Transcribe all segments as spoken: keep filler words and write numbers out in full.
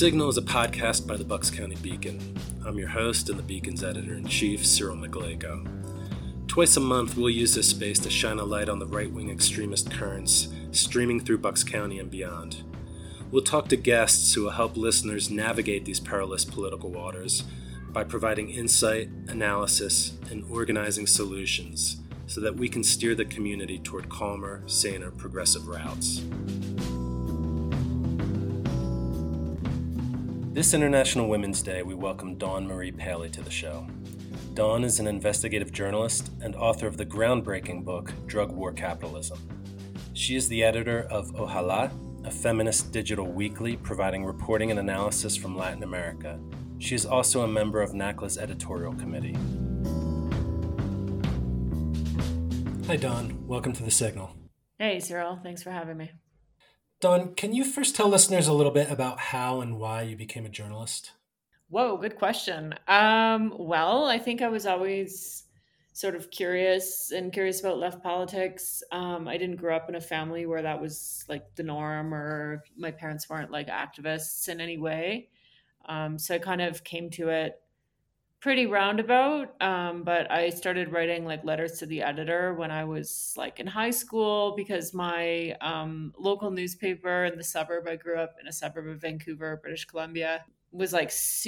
Signal is a podcast by the Bucks County Beacon. I'm your host and the Beacon's editor-in-chief, Cyril McGlego. Twice a month, we'll use this space to shine a light on the right-wing extremist currents streaming through Bucks County and beyond. We'll talk to guests who will help listeners navigate these perilous political waters by providing insight, analysis, and organizing solutions so that we can steer the community toward calmer, saner, progressive routes. This International Women's Day, we welcome Dawn Marie Paley to the show. Dawn is an investigative journalist and author of the groundbreaking book, Drug War Capitalism. She is the editor of Ojalá, a feminist digital weekly providing reporting and analysis from Latin America. She is also a member of NACLA's editorial committee. Hi, Dawn. Welcome to The Signal. Hey, Cyril. Thanks for having me. Dawn, can you first tell listeners a little bit about how and why you became a journalist? Whoa, good question. Um, well, I think I was always sort of curious and curious about left politics. Um, I didn't grow up in a family where that was like the norm, or my parents weren't like activists in any way. Um, so I kind of came to it pretty roundabout. Um, but I started writing like letters to the editor when I was like in high school, because my um, local newspaper in the suburb, I grew up in a suburb of Vancouver, British Columbia, was like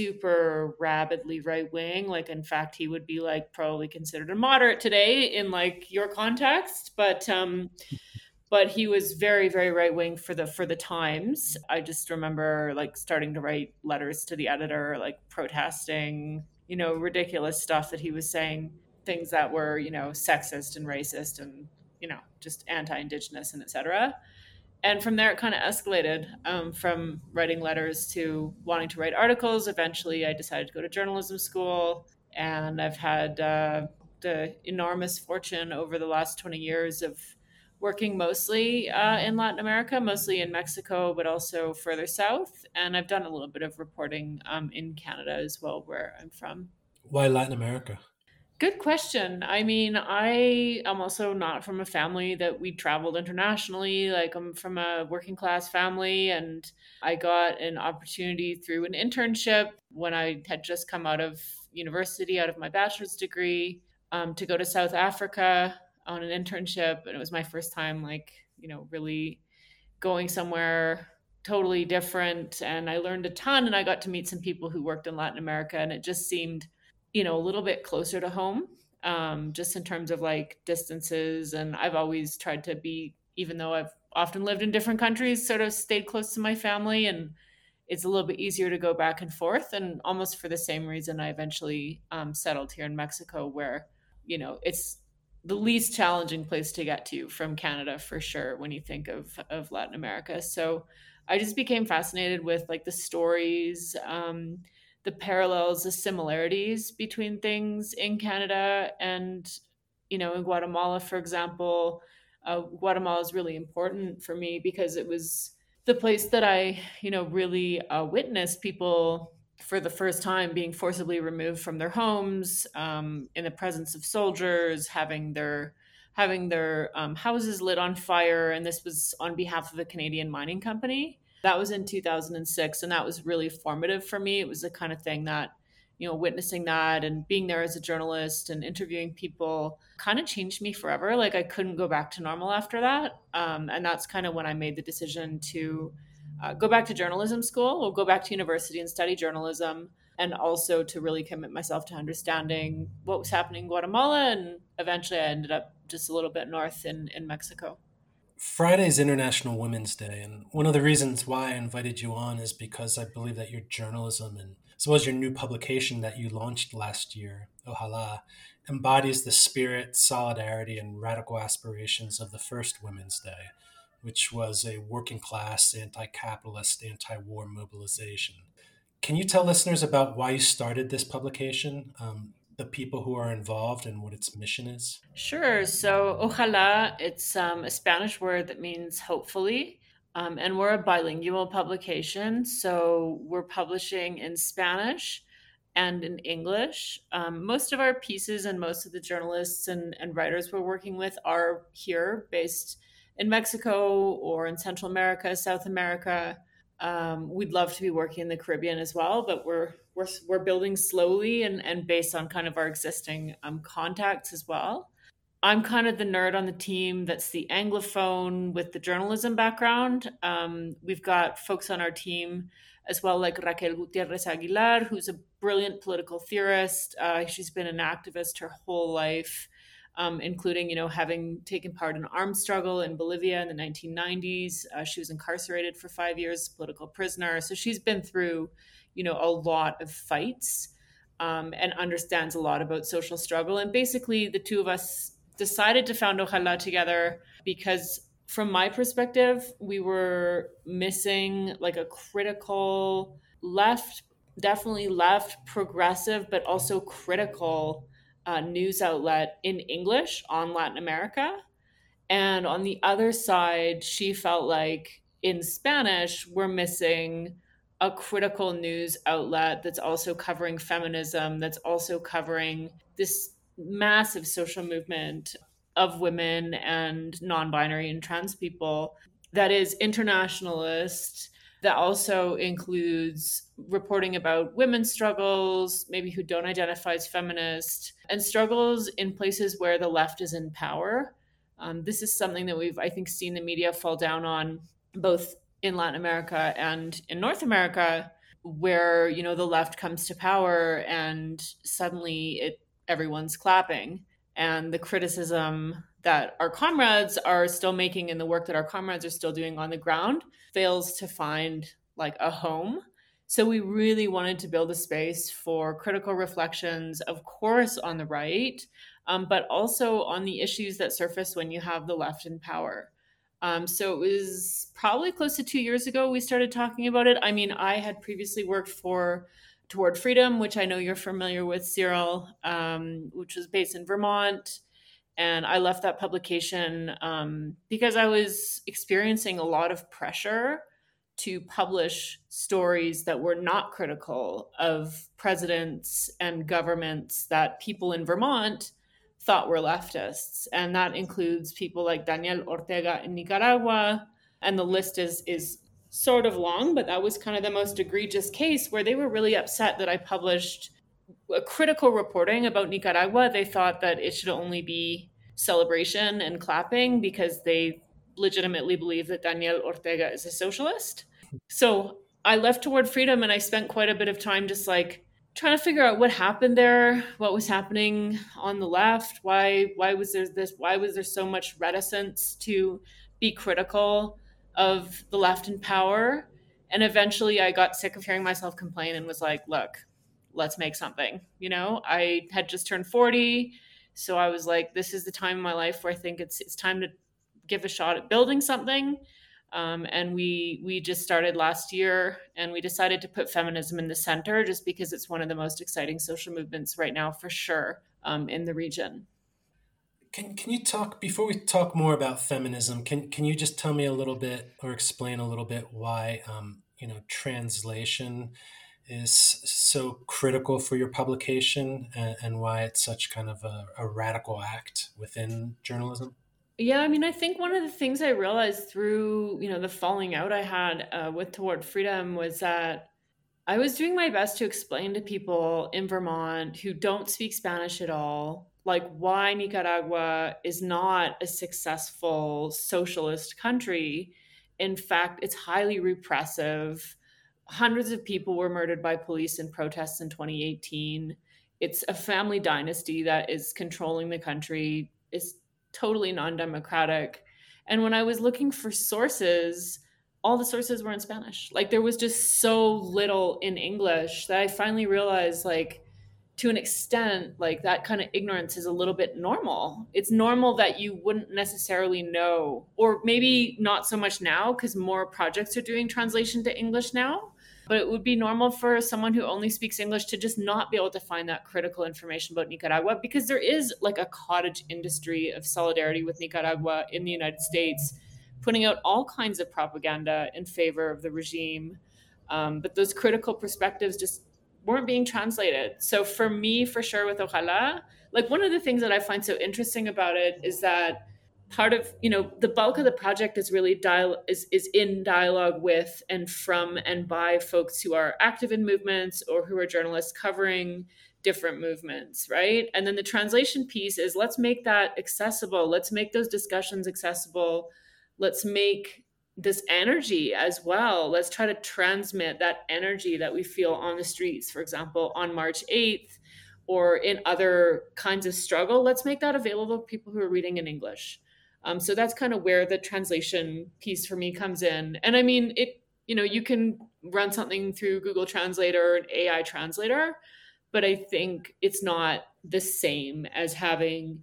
super rabidly right wing. Like, in fact, he would be like probably considered a moderate today in like your context, but um, but he was very, very right wing for the for the Times. I just remember like starting to write letters to the editor, like protesting, you know, ridiculous stuff that he was saying, things that were, you know, sexist and racist and, you know, just anti-Indigenous and et cetera. And from there, it kind of escalated um, from writing letters to wanting to write articles. Eventually, I decided to go to journalism school, and I've had uh, the enormous fortune over the last twenty years of working mostly uh, in Latin America, mostly in Mexico, but also further south. And I've done a little bit of reporting um, in Canada as well, where I'm from. Why Latin America? Good question. I mean, I am also not from a family that we traveled internationally. Like, I'm from a working class family, and I got an opportunity through an internship when I had just come out of university, out of my bachelor's degree, um, to go to South Africa on an internship. And it was my first time, like, you know, really going somewhere totally different. And I learned a ton, and I got to meet some people who worked in Latin America, and it just seemed, you know, a little bit closer to home, um, just in terms of like distances. And I've always tried to be, even though I've often lived in different countries, sort of stayed close to my family. And it's a little bit easier to go back and forth. And almost for the same reason, I eventually um, settled here in Mexico, where, you know, it's the least challenging place to get to from Canada, for sure, when you think of, of Latin America. So I just became fascinated with like the stories, um, the parallels, the similarities between things in Canada and, you know, in Guatemala, for example. Uh, Guatemala is really important for me because it was the place that I, you know, really uh, witnessed people for the first time being forcibly removed from their homes, um, in the presence of soldiers, having their having their um, houses lit on fire. And this was on behalf of a Canadian mining company. That was in two thousand six, and that was really formative for me. It was the kind of thing that, you know, witnessing that and being there as a journalist and interviewing people kind of changed me forever. Like, I couldn't go back to normal after that. Um, and that's kind of when I made the decision to uh, go back to journalism school, or go back to university and study journalism, and also to really commit myself to understanding what was happening in Guatemala. And eventually I ended up just a little bit north in, in Mexico. Friday's International Women's Day, and one of the reasons why I invited you on is because I believe that your journalism, and as well as your new publication that you launched last year, Ojalá, embodies the spirit, solidarity, and radical aspirations of the first Women's Day, which was a working class, anti-capitalist, anti-war mobilization. Can you tell listeners about why you started this publication? Um, the people who are involved and what its mission is? Sure. So ojalá, it's um, a Spanish word that means hopefully. Um, and we're a bilingual publication. So we're publishing in Spanish and in English. Um, most of our pieces and most of the journalists and, and writers we're working with are here, based in Mexico or in Central America, South America. Um, we'd love to be working in the Caribbean as well, but we're we're we're building slowly and and based on kind of our existing um, contacts as well. I'm kind of the nerd on the team that's the Anglophone with the journalism background. Um, we've got folks on our team as well, like Raquel Gutierrez Aguilar, who's a brilliant political theorist. Uh, she's been an activist her whole life, um, including, you know, having taken part in an armed struggle in Bolivia in the nineteen nineties. Uh, she was incarcerated for five years, political prisoner. So she's been through, you know, a lot of fights, um, and understands a lot about social struggle. And basically, the two of us decided to found Ojalá together because, from my perspective, we were missing like a critical left, definitely left, progressive, but also critical uh, news outlet in English on Latin America. And on the other side, she felt like in Spanish, we're missing a critical news outlet that's also covering feminism, that's also covering this massive social movement of women and non binary and trans people that is internationalist, that also includes reporting about women's struggles, maybe who don't identify as feminist, and struggles in places where the left is in power. Um, this is something that we've, I think, seen the media fall down on both in Latin America and in North America, where, you know, the left comes to power and suddenly it everyone's clapping. And the criticism that our comrades are still making and the work that our comrades are still doing on the ground fails to find like a home. So we really wanted to build a space for critical reflections, of course, on the right, um, but also on the issues that surface when you have the left in power. Um, so it was probably close to two years ago we started talking about it. I mean, I had previously worked for Toward Freedom, which I know you're familiar with, Cyril, um, which was based in Vermont. And I left that publication um, because I was experiencing a lot of pressure to publish stories that were not critical of presidents and governments that people in Vermont thought were leftists. And that includes people like Daniel Ortega in Nicaragua. And the list is, is sort of long, but that was kind of the most egregious case where they were really upset that I published a critical reporting about Nicaragua. They thought that it should only be celebration and clapping because they legitimately believe that Daniel Ortega is a socialist. So I left Toward Freedom and I spent quite a bit of time just like trying to figure out what happened there, what was happening on the left, why why was there this why was there so much reticence to be critical of the left in power. And eventually I got sick of hearing myself complain and was like, look, let's make something. You know, I had just turned forty. So I was like, this is the time in my life where I think it's it's time to give a shot at building something. Um, and we we just started last year, and we decided to put feminism in the center just because it's one of the most exciting social movements right now, for sure, um, in the region. Can can you talk before we talk more about feminism? Can can you just tell me a little bit or explain a little bit why um, you know translation is so critical for your publication, and, and why it's such kind of a, a radical act within journalism? Yeah, I mean, I think one of the things I realized through, you know, the falling out I had uh, with Toward Freedom was that I was doing my best to explain to people in Vermont who don't speak Spanish at all, like why Nicaragua is not a successful socialist country. In fact, it's highly repressive. Hundreds of people were murdered by police in protests in twenty eighteen. It's a family dynasty that is controlling the country. It's totally non-democratic. And when I was looking for sources, all the sources were in Spanish. Like there was just so little in English that I finally realized, like, to an extent, like that kind of ignorance is a little bit normal. It's normal that you wouldn't necessarily know, or maybe not so much now because more projects are doing translation to English now. But it would be normal for someone who only speaks English to just not be able to find that critical information about Nicaragua, because there is like a cottage industry of solidarity with Nicaragua in the United States, putting out all kinds of propaganda in favor of the regime. Um, but those critical perspectives just weren't being translated. So for me, for sure, with Ojalá, like one of the things that I find so interesting about it is that part of, you know, the bulk of the project is really dial is is in dialogue with and from and by folks who are active in movements or who are journalists covering different movements, right? And then the translation piece is, let's make that accessible. Let's make those discussions accessible. Let's make this energy as well. Let's try to transmit that energy that we feel on the streets, for example, on March eighth, or in other kinds of struggle. Let's make that available to people who are reading in English. Um, so that's kind of where the translation piece for me comes in. And I mean, it, you know, you can run something through Google Translator or an A I translator, but I think it's not the same as having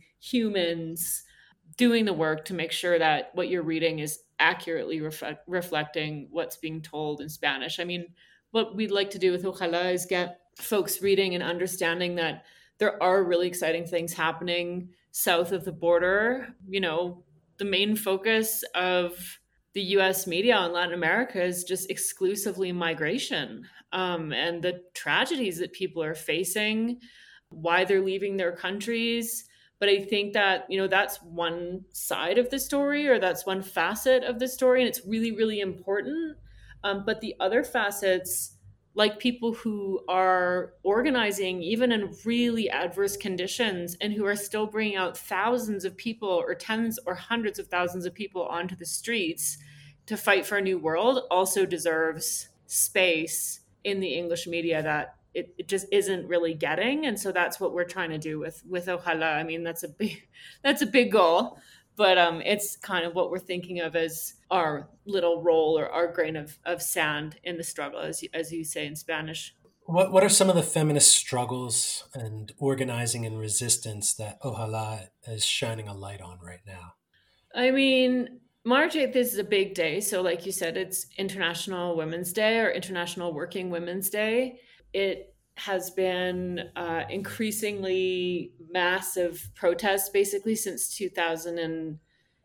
humans doing the work to make sure that what you're reading is accurately reflect, reflecting what's being told in Spanish. I mean, what we'd like to do with Ojala is get folks reading and understanding that there are really exciting things happening south of the border. You know, the main focus of the U S media on Latin America is just exclusively migration, um, and the tragedies that people are facing, why they're leaving their countries. But I think that, you know, that's one side of the story, or that's one facet of the story, and it's really, really important. Um, but the other facets, like people who are organizing even in really adverse conditions and who are still bringing out thousands of people or tens or hundreds of thousands of people onto the streets to fight for a new world, also deserves space in the English media that it, it just isn't really getting. And so that's what we're trying to do with with Ojala. I mean, that's a big that's a big goal, but um, it's kind of what we're thinking of as our little role or our grain of, of sand in the struggle, as you, as you say in Spanish. What What are some of the feminist struggles and organizing and resistance that Ojala is shining a light on right now? I mean, March eighth is a big day. So, like you said, it's International Women's Day or International Working Women's Day. It has been uh, increasingly massive protests basically since two thousand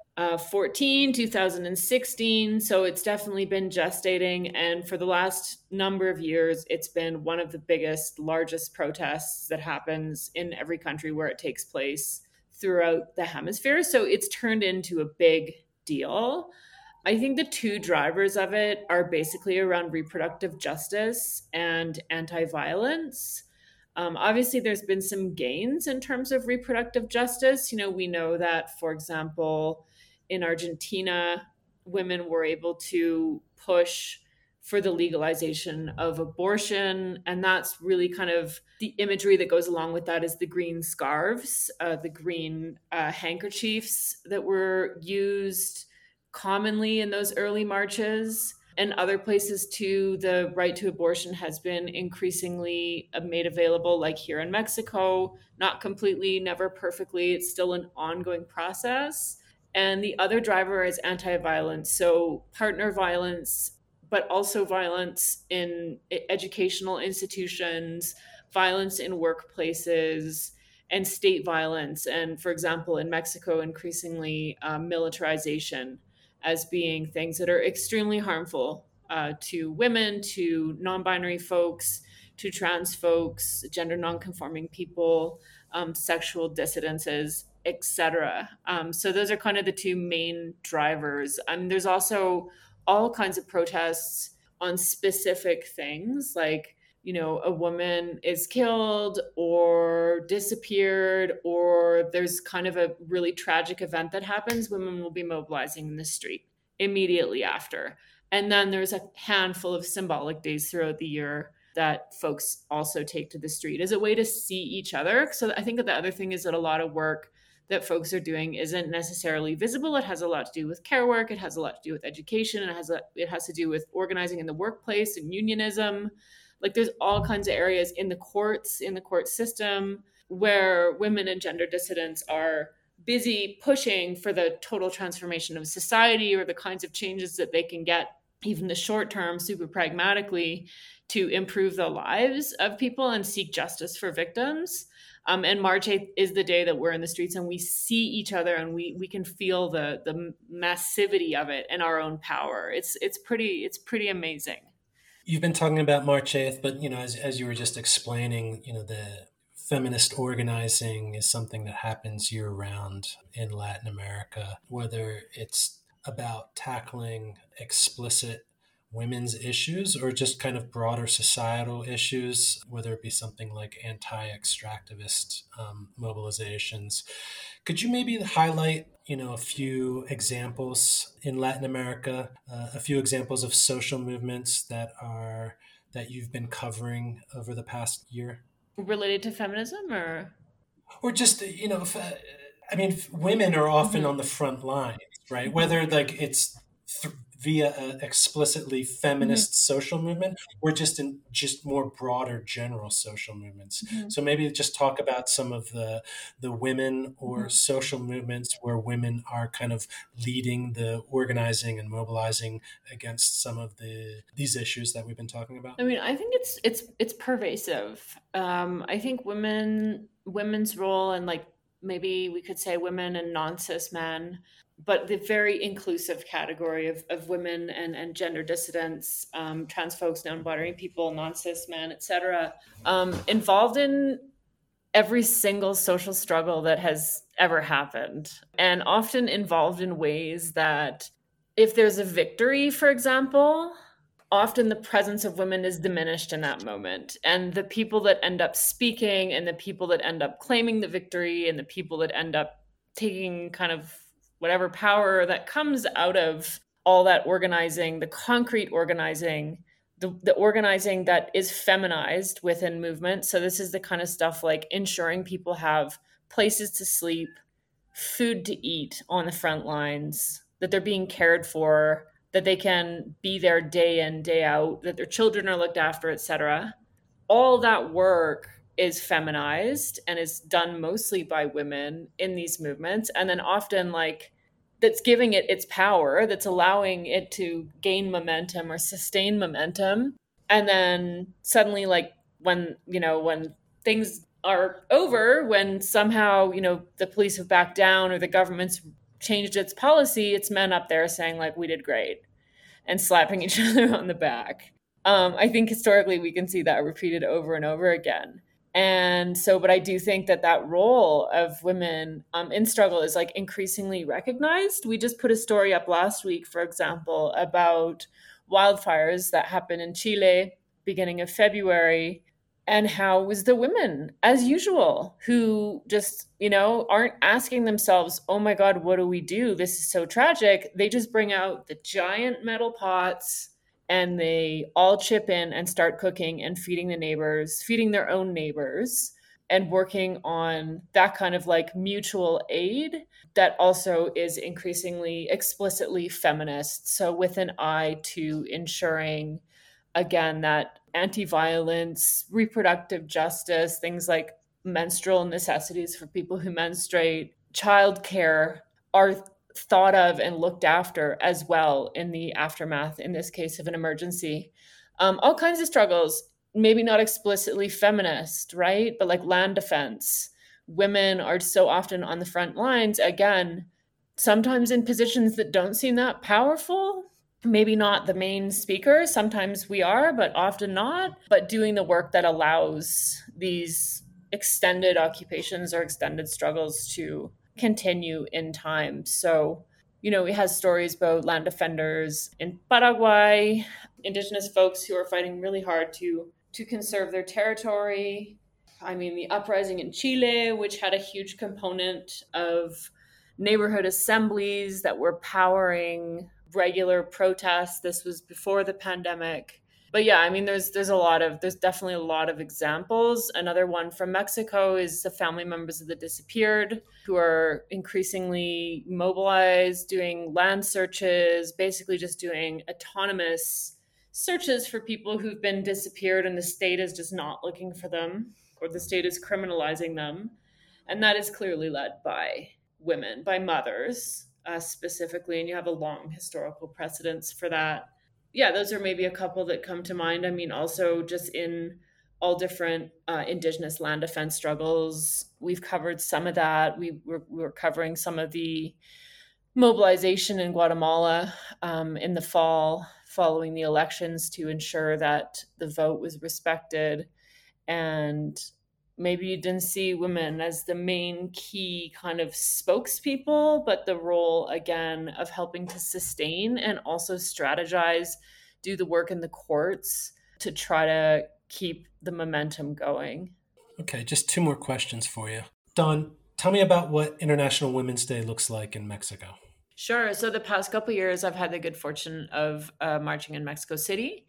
fourteen, two thousand sixteen. So it's definitely been gestating. And for the last number of years, it's been one of the biggest, largest protests that happens in every country where it takes place throughout the hemisphere. So it's turned into a big deal. I think the two drivers of it are basically around reproductive justice and anti violence. Um, obviously, there's been some gains in terms of reproductive justice. You know, we know that, for example, in Argentina, women were able to push for the legalization of abortion. And that's really kind of the imagery that goes along with that is the green scarves, uh, the green uh, handkerchiefs that were used commonly in those early marches. And other places too, the right to abortion has been increasingly made available, like here in Mexico, not completely, never perfectly. It's still an ongoing process. And the other driver is anti-violence. So partner violence, but also violence in educational institutions, violence in workplaces, and state violence. And for example, in Mexico, increasingly um, militarization as being things that are extremely harmful uh, to women, to non-binary folks, to trans folks, gender non-conforming people, um, sexual dissidences, et cetera. Um, so those are kind of the two main drivers. I mean, there's also all kinds of protests on specific things, like, you know, a woman is killed or disappeared, or there's kind of a really tragic event that happens, women will be mobilizing in the street immediately after. And then there's a handful of symbolic days throughout the year that folks also take to the street as a way to see each other. So I think that the other thing is that a lot of work that folks are doing isn't necessarily visible. It has a lot to do with care work. It has a lot to do with education. And it has a, it has to do with organizing in the workplace and unionism. Like there's all kinds of areas in the courts, in the court system, where women and gender dissidents are busy pushing for the total transformation of society or the kinds of changes that they can get, even the short term, super pragmatically, to improve the lives of people and seek justice for victims. Um, and March eighth is the day that we're in the streets and we see each other and we we can feel the the massivity of it and our own power. It's it's pretty it's pretty amazing. You've been talking about March eighth, but you know, as as you were just explaining, you know, the feminist organizing is something that happens year round in Latin America, whether it's about tackling explicit women's issues or just kind of broader societal issues, whether it be something like anti extractivist um, mobilizations. Could you maybe highlight, you know, a few examples in Latin America, uh, a few examples of social movements that are that you've been covering over the past year? Related to feminism or? Or just, you know, if, uh, I mean, f- women are often Mhm, on the front lines, right? mhm, Whether like it's th- via an explicitly mhm, feminist social movement or just in just more broader general social movements. mhm, So maybe just talk about some of the the women or mhm. social movements where women are kind of leading the organizing and mobilizing against some of the these issues that we've been talking about. I mean, I think it's it's it's pervasive. Um, I think women women's role and like maybe we could say women and non-cis men, but the very inclusive category of, of women and, and gender dissidents, um, trans folks, non-binary people, non-cis men, et cetera, um, involved in every single social struggle that has ever happened, and often involved in ways that if there's a victory, for example, often the presence of women is diminished in that moment. And the people that end up speaking and the people that end up claiming the victory and the people that end up taking kind of whatever power that comes out of all that organizing, the concrete organizing, the, the organizing that is feminized within movement. So this is the kind of stuff like ensuring people have places to sleep, food to eat on the front lines, that they're being cared for, that they can be there day in, day out, that their children are looked after, et cetera. All that work is feminized and is done mostly by women in these movements. And then often, like, that's giving it its power, that's allowing it to gain momentum or sustain momentum. And then suddenly, like, when, you know, when things are over, when somehow, you know, the police have backed down or the government's changed its policy, it's men up there saying, like, we did great and slapping each other on the back. Um, I think historically we can see that repeated over and over again. And so, but I do think that that role of women um, in struggle is like increasingly recognized. We just put a story up last week, for example, about wildfires that happened in Chile beginning of February, and how it was the women, as usual, who just, you know, aren't asking themselves, oh my God, what do we do? This is so tragic. They just bring out the giant metal pots and they all chip in and start cooking and feeding the neighbors, feeding their own neighbors, and working on that kind of like mutual aid that also is increasingly explicitly feminist. So, with an eye to ensuring, again, that anti-violence, reproductive justice, things like menstrual necessities for people who menstruate, childcare are thought of and looked after as well in the aftermath, in this case, of an emergency. Um, all kinds of struggles, maybe not explicitly feminist, right? But like land defense. Women are so often on the front lines, again, sometimes in positions that don't seem that powerful, maybe not the main speaker. Sometimes we are, but often not. But doing the work that allows these extended occupations or extended struggles to continue in time. So, you know, it has stories about land defenders in Paraguay, indigenous folks who are fighting really hard to to conserve their territory. I mean, the uprising in Chile, which had a huge component of neighborhood assemblies that were powering regular protests. This was before the pandemic. But yeah, I mean, there's there's a lot of there's definitely a lot of examples. Another one from Mexico is the family members of the disappeared, who are increasingly mobilized, doing land searches, basically just doing autonomous searches for people who've been disappeared, and the state is just not looking for them, or the state is criminalizing them, and that is clearly led by women, by mothers uh, specifically, and you have a long historical precedence for that. Yeah, those are maybe a couple that come to mind. I mean, also just in all different uh, indigenous land defense struggles, we've covered some of that. We were, we were covering some of the mobilization in Guatemala um, in the fall following the elections to ensure that the vote was respected. And maybe you didn't see women as the main key kind of spokespeople, but the role again of helping to sustain and also strategize, do the work in the courts to try to keep the momentum going. Okay, just two more questions for you. Dawn, tell me about what International Women's Day looks like in Mexico. Sure. So the past couple of years, I've had the good fortune of uh, marching in Mexico City,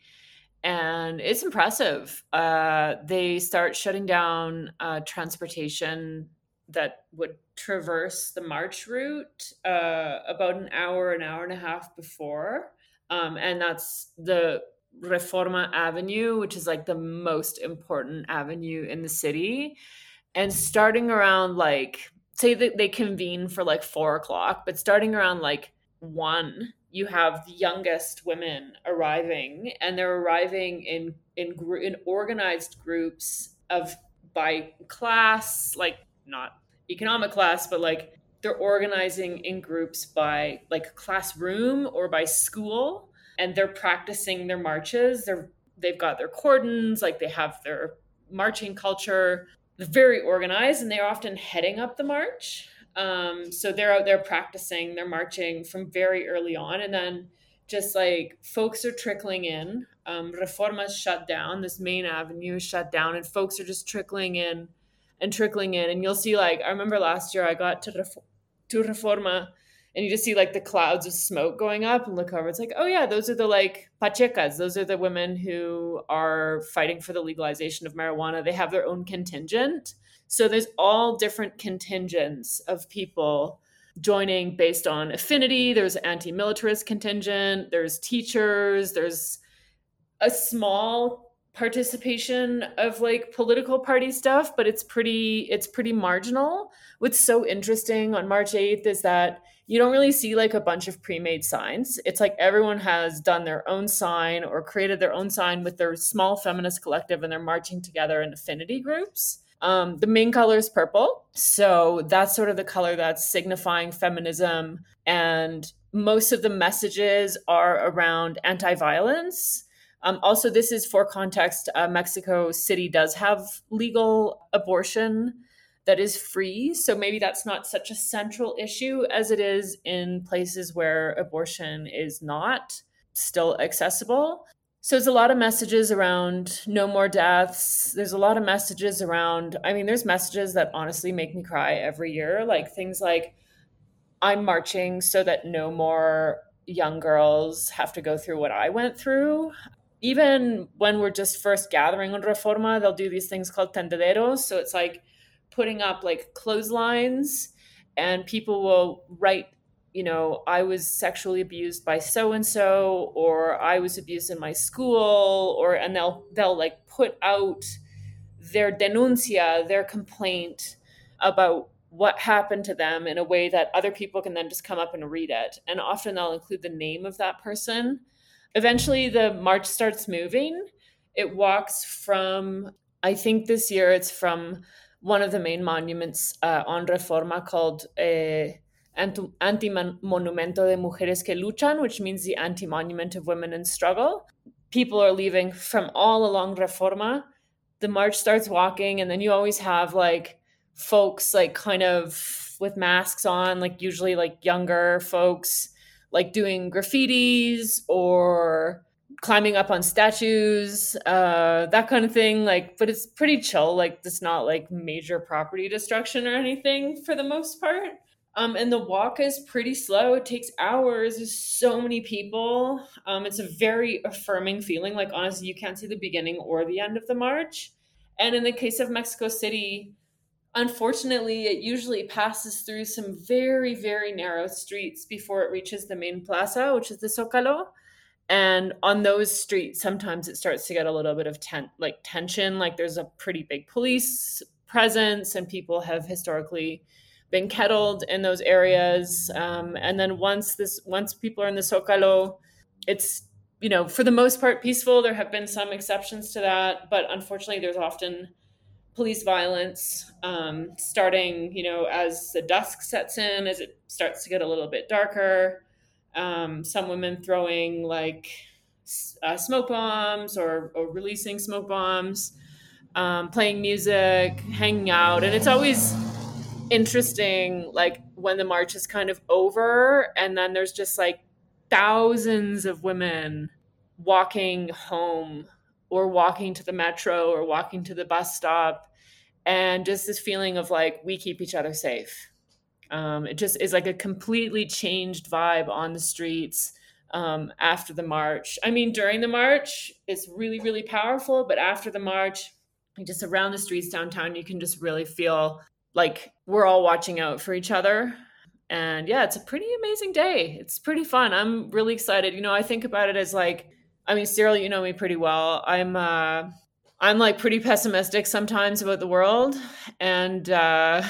and it's impressive. Uh, they start shutting down uh, transportation that would traverse the march route uh, about an hour, an hour and a half before. Um, and that's the Reforma Avenue, which is like the most important avenue in the city. And starting around like, say that they convene for like four o'clock, but starting around like one, you have the youngest women arriving, and they're arriving in in gr- in organized groups of by class, like not economic class, but like they're organizing in groups by like classroom or by school, and they're practicing their marches. They're they've got their cordons, like they have their marching culture. They're very organized, and they're often heading up the march. Um, so they're out there practicing, they're marching from very early on, and then just like folks are trickling in. Um, Reforma's shut down. This main avenue is shut down, and folks are just trickling in and trickling in. And you'll see, like, I remember last year I got to Ref- to Reforma, and you just see like the clouds of smoke going up, and look over. It's like, oh yeah, those are the like pachecas. Those are the women who are fighting for the legalization of marijuana. They have their own contingent. So there's all different contingents of people joining based on affinity. There's anti-militarist contingent, there's teachers, there's a small participation of like political party stuff, but it's pretty it's pretty marginal. What's so interesting on March eighth is that you don't really see like a bunch of pre-made signs. It's like everyone has done their own sign or created their own sign with their small feminist collective, and they're marching together in affinity groups. Um, the main color is purple. So that's sort of the color that's signifying feminism. And most of the messages are around anti-violence. Um, also, this is for context. Uh, Mexico City does have legal abortion that is free. So maybe that's not such a central issue as it is in places where abortion is not still accessible. So there's a lot of messages around no more deaths. There's a lot of messages around, I mean, there's messages that honestly make me cry every year, like things like, I'm marching so that no more young girls have to go through what I went through. Even when we're just first gathering on Reforma, they'll do these things called tendederos. So it's like putting up like clotheslines, and people will write, you know, I was sexually abused by so and so, or I was abused in my school, or and they'll they'll like put out their denuncia, their complaint about what happened to them in a way that other people can then just come up and read it. And often they'll include the name of that person. Eventually the march starts moving. It walks from, I think this year it's from one of the main monuments uh, on Reforma called uh, Anti-Monumento de Mujeres que Luchan, which means the anti-monument of women in struggle. People are leaving from all along Reforma. The march starts walking, and then you always have like folks like kind of with masks on, like usually like younger folks, like doing graffitis or climbing up on statues, uh, that kind of thing. Like, but it's pretty chill. Like, it's not like major property destruction or anything for the most part. Um, and the walk is pretty slow. It takes hours. There's so many people. Um, it's a very affirming feeling. Like, honestly, you can't see the beginning or the end of the march. And in the case of Mexico City, unfortunately, it usually passes through some very, very narrow streets before it reaches the main plaza, which is the Zócalo. And on those streets, sometimes it starts to get a little bit of ten- like tension. Like there's a pretty big police presence, and people have historically been kettled in those areas. Um, and then once this, once people are in the Zócalo, it's, you know, for the most part peaceful. There have been some exceptions to that, but unfortunately, there's often police violence, um, starting, you know, as the dusk sets in, as it starts to get a little bit darker. Um, some women throwing like uh, smoke bombs or, or releasing smoke bombs. um, playing music, hanging out. And it's always interesting, like when the march is kind of over and then there's just like thousands of women walking home or walking to the metro or walking to the bus stop, and just this feeling of like we keep each other safe. Um, it just is like a completely changed vibe on the streets um, after the march. I mean, during the march, it's really, really powerful, but after the march, just around the streets downtown, you can just really feel like we're all watching out for each other. And yeah, it's a pretty amazing day. It's pretty fun. I'm really excited. You know, I think about it as like, I mean, Cyril, you know me pretty well. I'm, uh, I'm like pretty pessimistic sometimes about the world, and uh,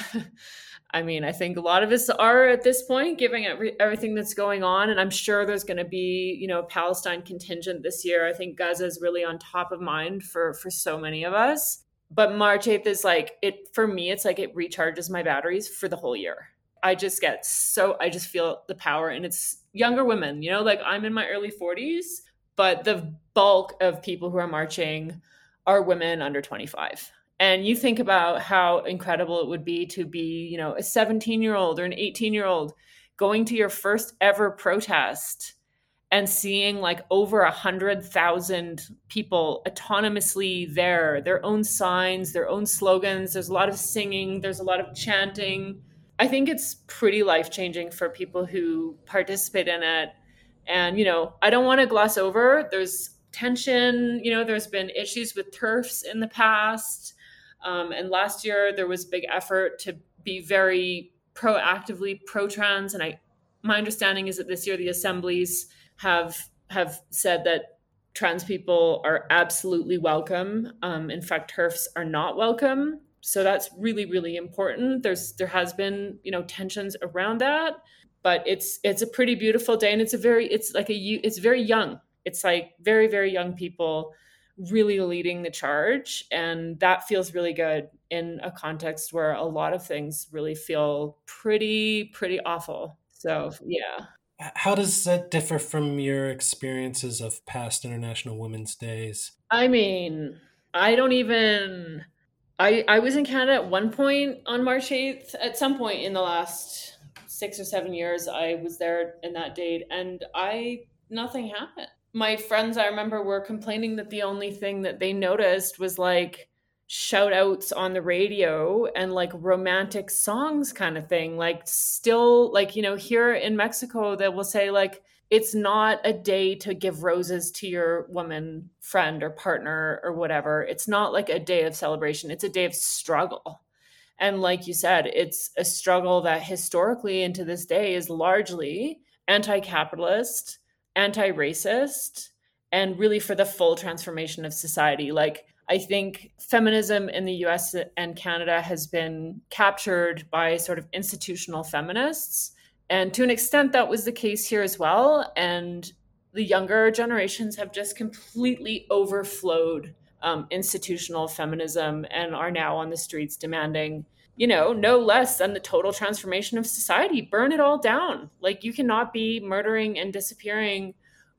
I mean, I think a lot of us are at this point, given every, everything that's going on. And I'm sure there's going to be, you know, Palestine contingent this year. I think Gaza is really on top of mind for for so many of us. But March eighth is like it for me. It's like it recharges my batteries for the whole year. I just get so I just feel the power, and it's younger women. You know, like I'm in my early forties, but the bulk of people who are marching are women under twenty-five. And you think about how incredible it would be to be, you know, a seventeen year old or an eighteen year old going to your first ever protest and seeing like over a hundred thousand people autonomously there, their own signs, their own slogans. There's a lot of singing, there's a lot of chanting. I think it's pretty life changing for people who participate in it. And, you know, I don't want to gloss over, there's tension, you know, there's been issues with TERFs in the past. Um, and last year there was big effort to be very proactively pro-trans. And I, my understanding is that this year the assemblies have have said that trans people are absolutely welcome. Um, in fact, TERFs are not welcome. So that's really, really important. There's there has been, you know, tensions around that, but it's it's a pretty beautiful day, and it's a very it's like a it's very young. It's like very, very young people really leading the charge, and that feels really good in a context where a lot of things really feel pretty pretty awful. So yeah. How does that differ from your experiences of past International Women's Days? I mean, I don't even I I was in Canada at one point on March eighth. At some point in the last six or seven years, I was there in that date, and I nothing happened. My friends, I remember, were complaining that the only thing that they noticed was like shout outs on the radio and like romantic songs kind of thing. Like, still, like, you know, here in Mexico, they will say, like, it's not a day to give roses to your woman friend or partner or whatever. It's not like a day of celebration, it's a day of struggle. And like you said, it's a struggle that historically and to this day is largely anti capitalist, anti racist, and really for the full transformation of society. Like, I think feminism in the U S and Canada has been captured by sort of institutional feminists. And to an extent, that was the case here as well. And the younger generations have just completely overflowed um, institutional feminism and are now on the streets demanding, you know, no less than the total transformation of society. Burn it all down. Like, you cannot be murdering and disappearing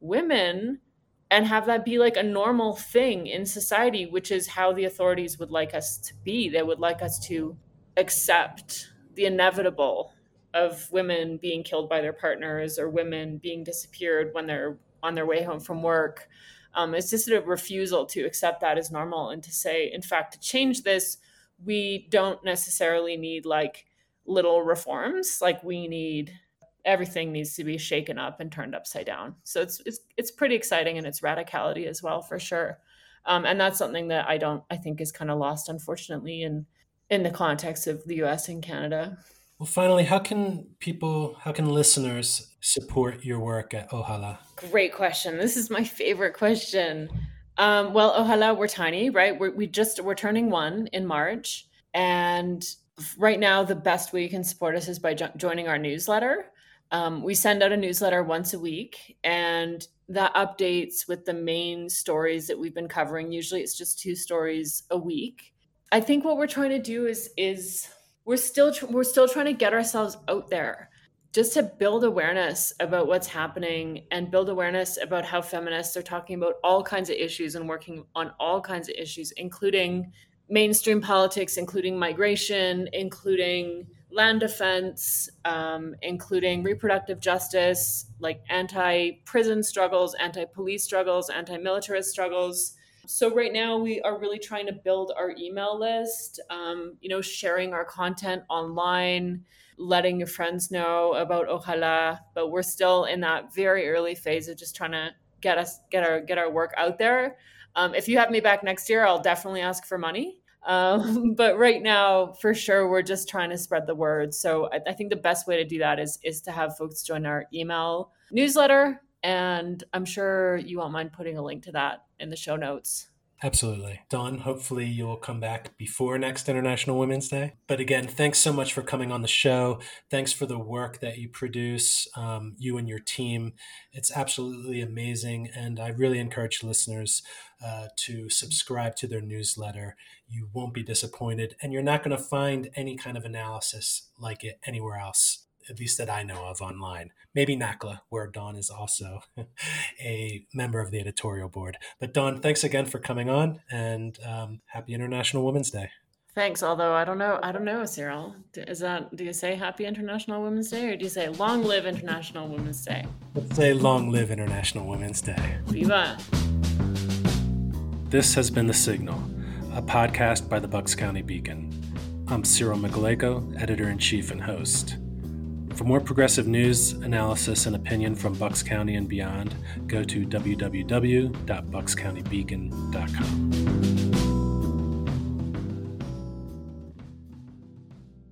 women and have that be like a normal thing in society, which is how the authorities would like us to be. They would like us to accept the inevitable of women being killed by their partners or women being disappeared when they're on their way home from work. Um, it's just a refusal to accept that as normal and to say, in fact, to change this, we don't necessarily need like little reforms. Like, we need everything needs to be shaken up and turned upside down. So it's it's it's pretty exciting in its radicality as well, for sure. Um, and that's something that I don't I think is kind of lost, unfortunately, in in the context of the U S and Canada. Well, finally, how can people, how can listeners support your work at Ojalá? Great question. This is my favorite question. Um, well, Ojalá, we're tiny, right? We're, we just we're turning one in March, and right now the best way you can support us is by jo- joining our newsletter. Um, we send out a newsletter once a week, and that updates with the main stories that we've been covering. Usually it's just two stories a week. I think what we're trying to do is is we're still tr- we're still trying to get ourselves out there, just to build awareness about what's happening and build awareness about how feminists are talking about all kinds of issues and working on all kinds of issues, including mainstream politics, including migration, including land defense, um, including reproductive justice, like anti-prison struggles, anti-police struggles, anti-militarist struggles. So right now we are really trying to build our email list, um, you know, sharing our content online, letting your friends know about Ojalá, but we're still in that very early phase of just trying to get us, get our, get our work out there. Um, if you have me back next year, I'll definitely ask for money. Um, but right now, for sure, we're just trying to spread the word. So I, I think the best way to do that is is to have folks join our email newsletter. And I'm sure you won't mind putting a link to that in the show notes. Absolutely. Dawn, hopefully you'll come back before next International Women's Day. But again, thanks so much for coming on the show. Thanks for the work that you produce, um, you and your team. It's absolutely amazing. And I really encourage listeners uh, to subscribe to their newsletter. You won't be disappointed. And you're not going to find any kind of analysis like it anywhere else, at least that I know of online. Maybe N A C L A, where Dawn is also a member of the editorial board. But Dawn, thanks again for coming on, and um, happy International Women's Day. Thanks. Although I don't know, I don't know, Cyril. Is that, do you say Happy International Women's Day, or do you say Long Live International Women's Day? Let's say Long Live International Women's Day. Viva! This has been The Signal, a podcast by the Bucks County Beacon. I'm Cyril Migaleko, editor-in-chief and host. For more progressive news, analysis, and opinion from Bucks County and beyond, go to w w w dot bucks county beacon dot com.